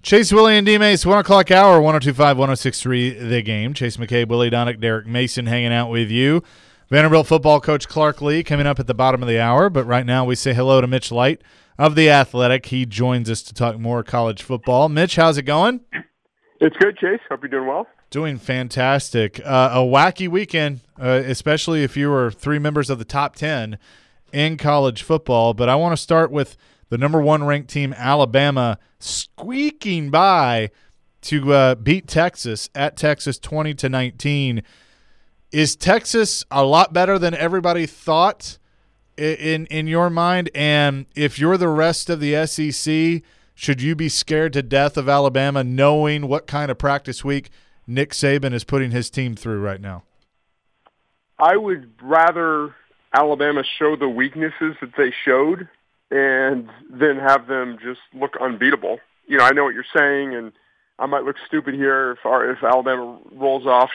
Chase, Willie, and D-Mace, 1 o'clock hour, 102.5, 106.3 The Game. Chase McCabe, Willie Donick, Derek Mason hanging out with you. Vanderbilt football coach Clark Lee coming up at the bottom of the hour, but right now we say hello to Mitch Light of The Athletic. He joins us to talk more college football. Mitch, how's it going? It's good, Chase. Hope you're doing well. Doing fantastic. A wacky weekend, especially if you were three members of the top 10 in college football, but I want to start with the number one ranked team, Alabama, squeaking by to beat Texas at Texas 20-19. Is Texas a lot better than everybody thought in your mind? And if you're the rest of the SEC, should you be scared to death of Alabama knowing what kind of practice week Nick Saban is putting his team through right now? I would rather Alabama show the weaknesses that they showed and then have them just look unbeatable. You know, I know what you're saying, and I might look stupid here if Alabama rolls off,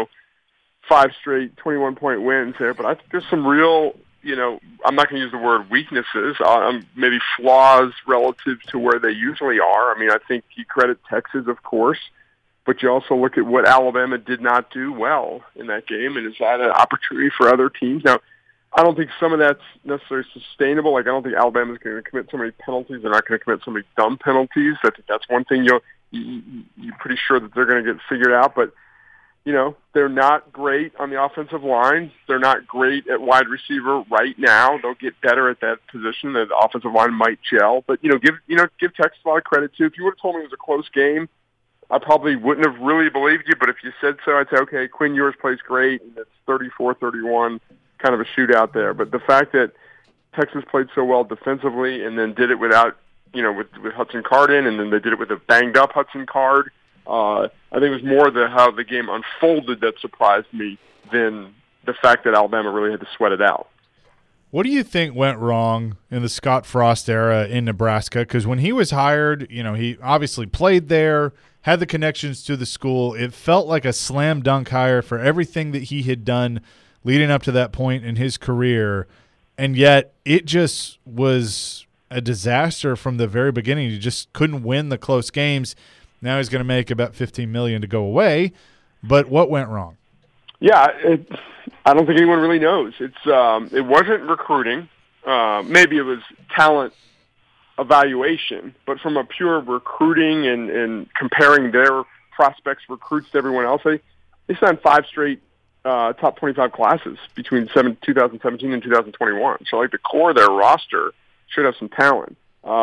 5 straight 21-point wins there. But I think there's some real, I'm not going to use the word weaknesses, maybe flaws relative to where they usually are. I mean, I think you credit Texas, of course, but you also look at what Alabama did not do well in that game, and is that an opportunity for other teams? Now, I don't think some of that's necessarily sustainable. Like, I don't think Alabama's going to commit so many penalties. They're not going to commit so many dumb penalties. I think that's one thing you're pretty sure that they're going to get figured out. But, they're not great on the offensive line. They're not great at wide receiver right now. They'll get better at that position. The offensive line might gel. But, give Texas a lot of credit, too. If you would have told me it was a close game, I probably wouldn't have really believed you. But if you said so, I'd say, okay, Quinn Ewers plays great, and it's 34-31. Kind of a shootout there. But the fact that Texas played so well defensively and then did it without, with Hudson Card in, and then they did it with a banged-up Hudson Card, I think it was more how the game unfolded that surprised me than the fact that Alabama really had to sweat it out. What do you think went wrong in the Scott Frost era in Nebraska? Because when he was hired, he obviously played there, had the connections to the school. It felt like a slam dunk hire for everything that he had done leading up to that point in his career, and yet it just was a disaster from the very beginning. He just couldn't win the close games. Now he's going to make about $15 million to go away, but what went wrong? Yeah, I don't think anyone really knows. It wasn't recruiting. Maybe it was talent evaluation, but from a pure recruiting and comparing their prospects recruits to everyone else, they signed 5 straight top 25 classes between 2017 and 2021. So, the core of their roster should have some talent.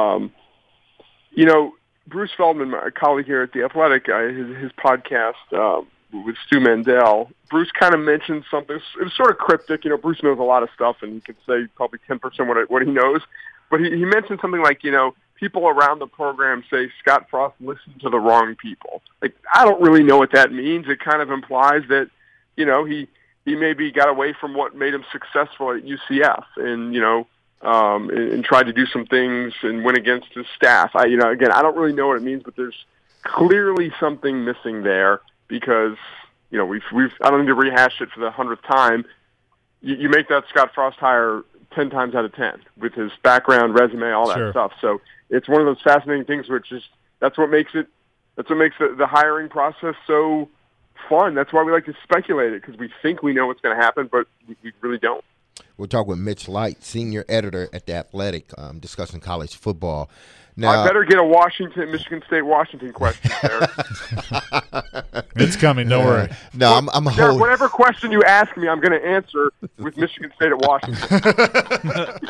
Bruce Feldman, my colleague here at The Athletic, his podcast with Stu Mandel, Bruce kind of mentioned something. It was sort of cryptic. Bruce knows a lot of stuff, and he could say probably 10% what he knows. But he mentioned something like, people around the program say Scott Frost listened to the wrong people. I don't really know what that means. It kind of implies that he maybe got away from what made him successful at UCF and tried to do some things and went against his staff. Again, I don't really know what it means, but there's clearly something missing there because, we've I don't need to rehash it for the 100th time. You make that Scott Frost hire 10 times out of 10 with his background, resume, all that stuff. So it's one of those fascinating things which is that's what makes the hiring process so fun. That's why we like to speculate it, because we think we know what's going to happen, but we really don't. We'll talk with Mitch Light, senior editor at The Athletic, discussing college football. Now, I better get a Michigan State-Washington question there. It's coming, don't worry. No, I'm holding. Whatever question you ask me, I'm going to answer with Michigan State at Washington.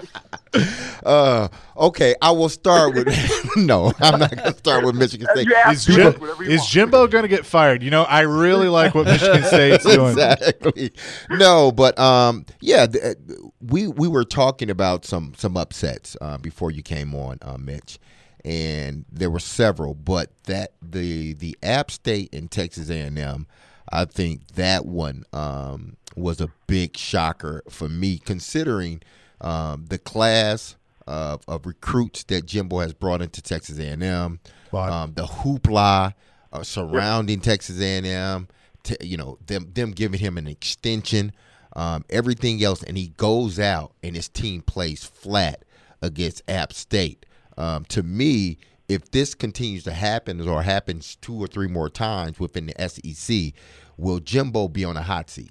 Okay, I will start with – no, I'm not going to start with Michigan State. Is Jimbo going to get fired? I really like what Michigan State's doing. Exactly. No, but we were talking about some upsets before you came on, Mitch. And there were several, but that the App State and Texas A&M, I think that one was a big shocker for me, considering the class of recruits that Jimbo has brought into Texas A&M, the hoopla surrounding Texas A&M, them giving him an extension, everything else, and he goes out and his team plays flat against App State. To me, if this continues to happen or happens 2 or 3 more times within the SEC, will Jimbo be on a hot seat?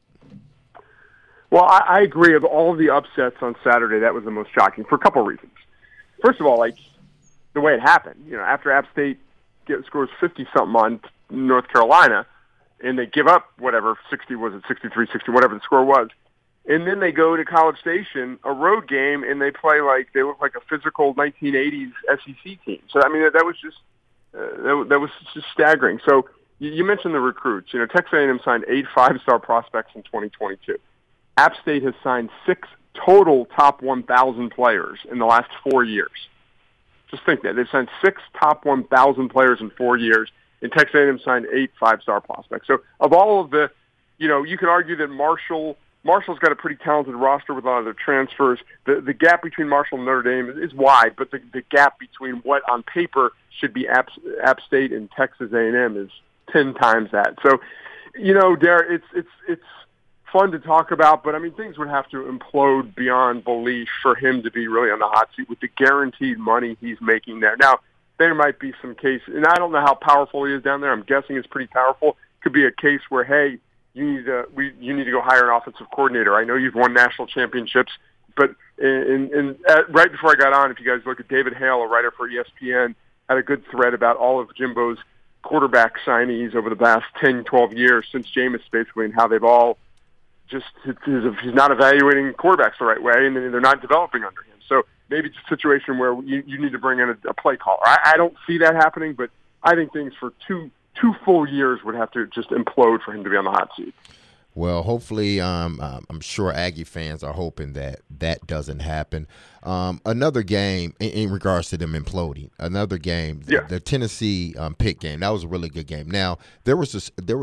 Well, I agree. Of all the upsets on Saturday, that was the most shocking for a couple of reasons. First of all, like the way it happened. After App State scores 50-something on North Carolina, and they give up whatever, 60, was it 63, 60, whatever the score was, and then they go to College Station, a road game, and they they look like a physical 1980s SEC team. So, I mean, that was just that was just staggering. So you mentioned the recruits. Texas A&M signed 8 5-star prospects in 2022. App State has signed 6 total top 1,000 players in the last 4 years. Just think that. They've signed 6 top 1,000 players in 4 years, and Texas A&M signed 8 5-star prospects. So of all of the, you could argue that Marshall's got a pretty talented roster with a lot of their transfers. The gap between Marshall and Notre Dame is wide, but the gap between what on paper should be App State and Texas A&M is 10 times that. So, Derek, it's fun to talk about, but I mean, things would have to implode beyond belief for him to be really on the hot seat with the guaranteed money he's making there. Now, there might be some case, and I don't know how powerful he is down there. I'm guessing it's pretty powerful. Could be a case where, hey, you need to go hire an offensive coordinator. I know you've won national championships, but right before I got on, if you guys look at David Hale, a writer for ESPN, had a good thread about all of Jimbo's quarterback signees over the past 10, 12 years since Jameis, basically, and how they've all just he's not evaluating quarterbacks the right way, and then they're not developing under him. So maybe it's a situation where you need to bring in a play caller. I don't see that happening, but I think things for two full years would have to just implode for him to be on the hot seat. Well, hopefully, I'm sure Aggie fans are hoping that doesn't happen. Another game in regards to them imploding. Another game, the Tennessee Pitt game. That was a really good game. Now there was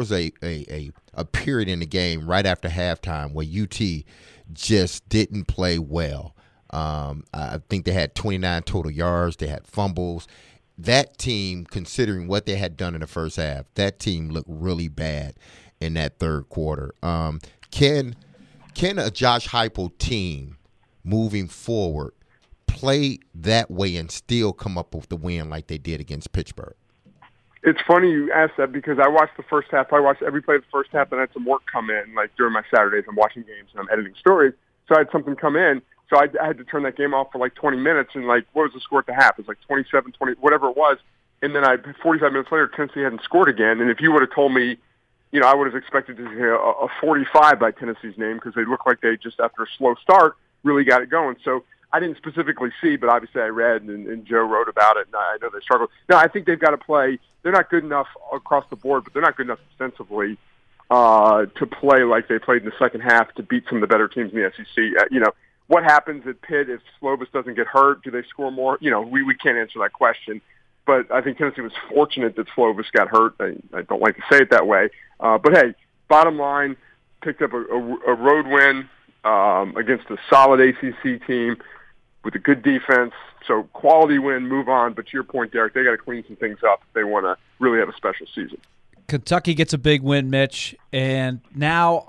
a period in the game right after halftime where UT just didn't play well. I think they had 29 total yards. They had fumbles. That team, considering what they had done in the first half, that team looked really bad in that third quarter. Can a Josh Heupel team moving forward play that way and still come up with the win like they did against Pittsburgh? It's funny you ask that because I watched the first half. I watched every play of the first half, and I had some work come in. Like during my Saturdays, I'm watching games and I'm editing stories, so I had something come in. So I had to turn that game off for like 20 minutes, and what was the score at the half? It was like 27, 20, whatever it was. And then 45 minutes later, Tennessee hadn't scored again. And if you would have told me, I would have expected to see a 45 by Tennessee's name because they looked like they just, after a slow start, really got it going. So I didn't specifically see, but obviously I read and Joe wrote about it, and I know they struggled. Now, I think they've got to play. They're not good enough across the board, but they're not good enough defensively to play like they played in the second half to beat some of the better teams in the SEC. What happens at Pitt if Slovis doesn't get hurt? Do they score more? We can't answer that question. But I think Tennessee was fortunate that Slovis got hurt. I don't like to say it that way. But, hey, bottom line, picked up a road win against a solid ACC team with a good defense. So quality win, move on. But to your point, Derek, they got to clean some things up if they want to really have a special season. Kentucky gets a big win, Mitch. And now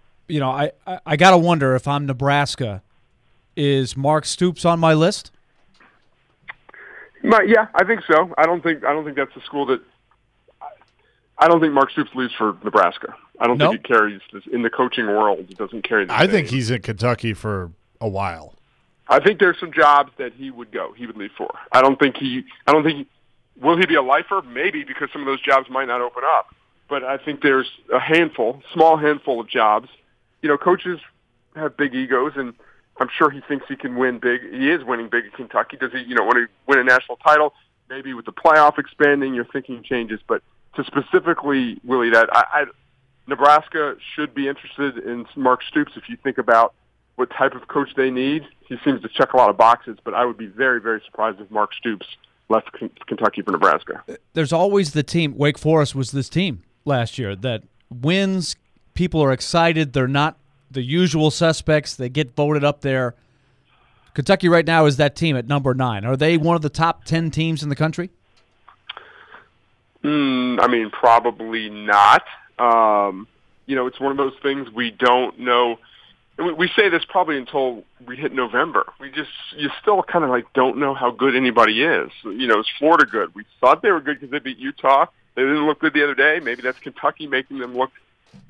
I got to wonder if I'm Nebraska. Is Mark Stoops on my list? Yeah, I think so. I don't think that's the school that. I don't think Mark Stoops leaves for Nebraska. I don't think he carries this in the coaching world. He doesn't carry. I think he's in Kentucky for a while. I think there's some jobs that he would leave for. I don't think will he be a lifer? Maybe, because some of those jobs might not open up. But I think there's a small handful of jobs. Coaches have big egos, and I'm sure he thinks he can win big. He is winning big at Kentucky. Does he, want to win a national title? Maybe with the playoff expanding, your thinking changes. But to specifically, Willie, Nebraska should be interested in Mark Stoops if you think about what type of coach they need. He seems to check a lot of boxes, but I would be very, very surprised if Mark Stoops left Kentucky for Nebraska. There's always the team. Wake Forest was this team last year that wins. People are excited. They're not the usual suspects. They get voted up there. Kentucky right now is that team at number 9. Are they one of the top 10 teams in the country? Probably not. It's one of those things we don't know. and we say this probably until we hit November. You still kind of like don't know how good anybody is. You know, is Florida good? We thought they were good because they beat Utah. They didn't look good the other day. Maybe that's Kentucky making them look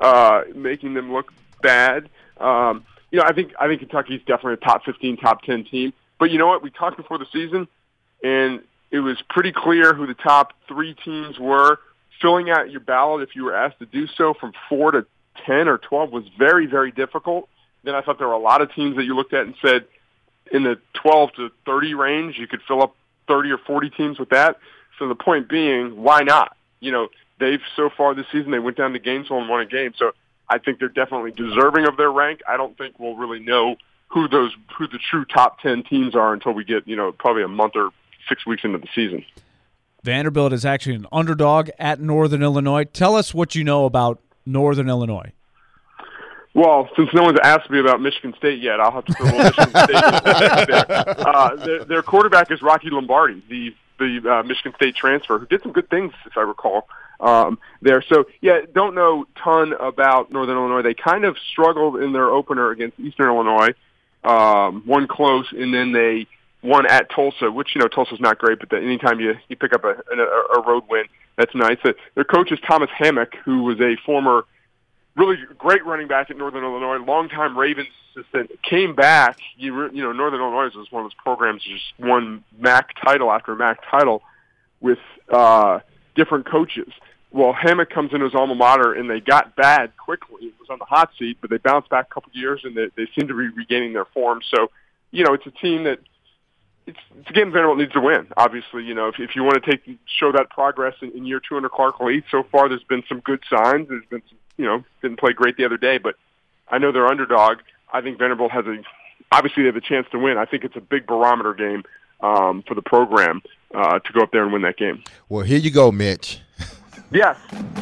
bad. You know, I think Kentucky's definitely a top 15, top 10 team. But you know what? We talked before the season, and it was pretty clear who the top 3 teams were. Filling out your ballot, if you were asked to do so, from 4 to 10 or 12 was very, very difficult. Then I thought there were a lot of teams that you looked at and said in the 12 to 30 range, you could fill up 30 or 40 teams with that. So the point being, why not? You know, they've so far this season, they went down to Gainesville and won a game. So I think they're definitely deserving of their rank. I don't think we'll really know who the true top 10 teams are until we get, you know, probably a month or 6 weeks into the season. Vanderbilt is actually an underdog at Northern Illinois. Tell us what you know about Northern Illinois. Well, since no one's asked me about Michigan State yet, I'll have to throw a little Michigan State there. Their quarterback is Rocky Lombardi, the Michigan State transfer, who did some good things, if I recall, there. So, yeah, don't know a ton about Northern Illinois. They kind of struggled in their opener against Eastern Illinois, won close, and then they won at Tulsa, which, you know, Tulsa's not great, but anytime you pick up a road win, that's nice. Their coach is Thomas Hammock, who was a former really great running back at Northern Illinois, longtime Ravens assistant, came back. You know, Northern Illinois was one of those programs that just won MAC title after MAC title with different coaches. Well, Hammock comes in his alma mater, and they got bad quickly. It was on the hot seat, but they bounced back a couple of years, and they seem to be regaining their form. So, you know, it's a team that it's a game Vanderbilt needs to win. Obviously, you know, if you want to show that progress in year 2 under Clark Lee, so far there's been some good signs. There's been some, you know, didn't play great the other day, but I know they're underdog. I think Vanderbilt obviously they have a chance to win. I think it's a big barometer game for the program to go up there and win that game. Well, here you go, Mitch. Yes.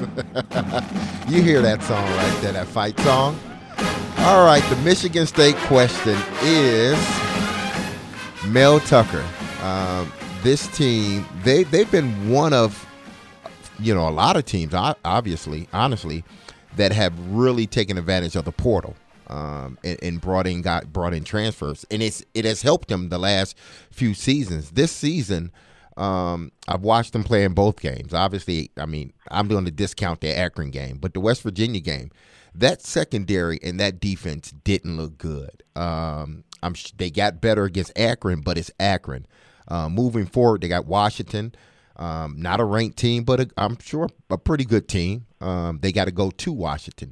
You hear that song right there, that fight song? All right, the Michigan State question is Mel Tucker. This team, they've been one of, you know, a lot of teams, honestly, that have really taken advantage of the portal and brought in transfers, and it has helped them the last few seasons. This season, I've watched them play in both games. Obviously, I mean, I'm going to discount the Akron game, but the West Virginia game, that secondary and that defense didn't look good. They got better against Akron, but it's Akron. Moving forward, they got Washington. Not a ranked team, but I'm sure a pretty good team. They got to go to Washington.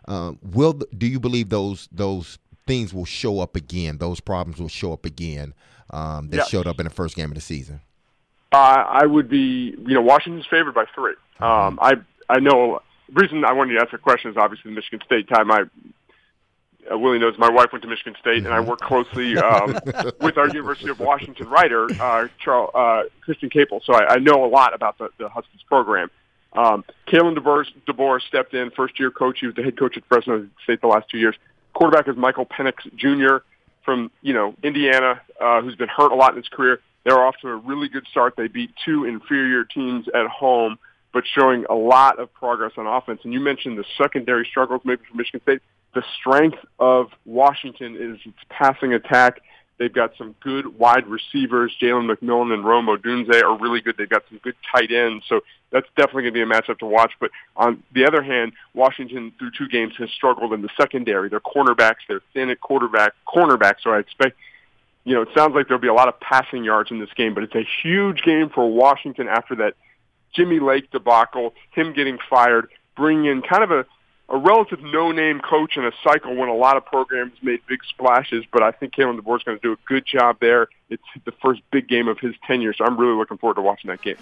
Do you believe those things will show up again? Those problems will show up again that showed up in the first game of the season? I would be, you know, Washington's favored by 3. I know the reason I wanted to ask the question is obviously the Michigan State time. Willie knows my wife went to Michigan State, and I work closely with our University of Washington writer, Christian Capel. So I know a lot about the Huskies program. Kalen DeBoer stepped in, first-year coach. He was the head coach at Fresno State the last 2 years. Quarterback is Michael Penix Jr. from, you know, Indiana, who's been hurt a lot in his career. They're off to a really good start. They beat 2 inferior teams at home, but showing a lot of progress on offense. And you mentioned the secondary struggles maybe for Michigan State. The strength of Washington is its passing attack. They've got some good wide receivers. Jalen McMillan and Rome Odunze are really good. They've got some good tight ends. So that's definitely going to be a matchup to watch. But on the other hand, Washington, through 2 games, has struggled in the secondary. Their cornerbacks, they're thin at cornerback. So I expect, you know, it sounds like there'll be a lot of passing yards in this game. But it's a huge game for Washington after that Jimmy Lake debacle, him getting fired, bringing in kind of a relative no-name coach in a cycle when a lot of programs made big splashes, but I think Kalen DeBoer is going to do a good job there. It's the first big game of his tenure, so I'm really looking forward to watching that game.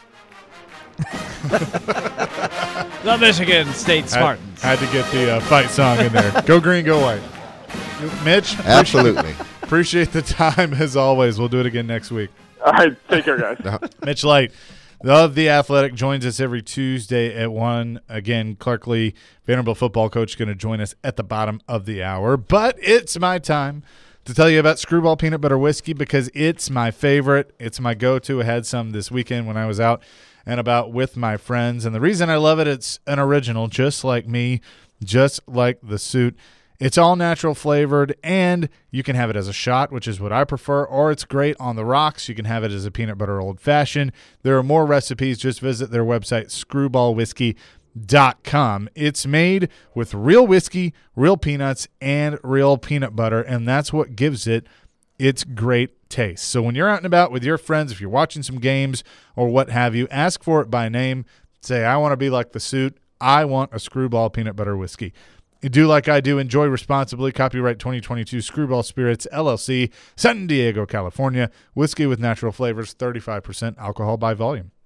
The Michigan State Spartans. Had to get the fight song in there. Go green, go white. Mitch? Absolutely. Appreciate the time, as always. We'll do it again next week. All right, take care, guys. Mitch Light of The Athletic joins us every Tuesday at 1. Again, Clark Lee, Vanderbilt football coach, going to join us at the bottom of the hour. But it's my time to tell you about Screwball Peanut Butter Whiskey because it's my favorite. It's my go-to. I had some this weekend when I was out and about with my friends. And the reason I love it, it's an original, just like me, just like the suit. It's all natural flavored, and you can have it as a shot, which is what I prefer, or it's great on the rocks. You can have it as a peanut butter old fashioned. There are more recipes. Just visit their website, screwballwhiskey.com. It's made with real whiskey, real peanuts, and real peanut butter, and that's what gives it its great taste. So when you're out and about with your friends, if you're watching some games or what have you, ask for it by name. Say, I want to be like the suit. I want a Screwball peanut butter whiskey. Do like I do. Enjoy responsibly. Copyright 2022 Screwball Spirits, LLC, San Diego, California. Whiskey with natural flavors, 35% alcohol by volume.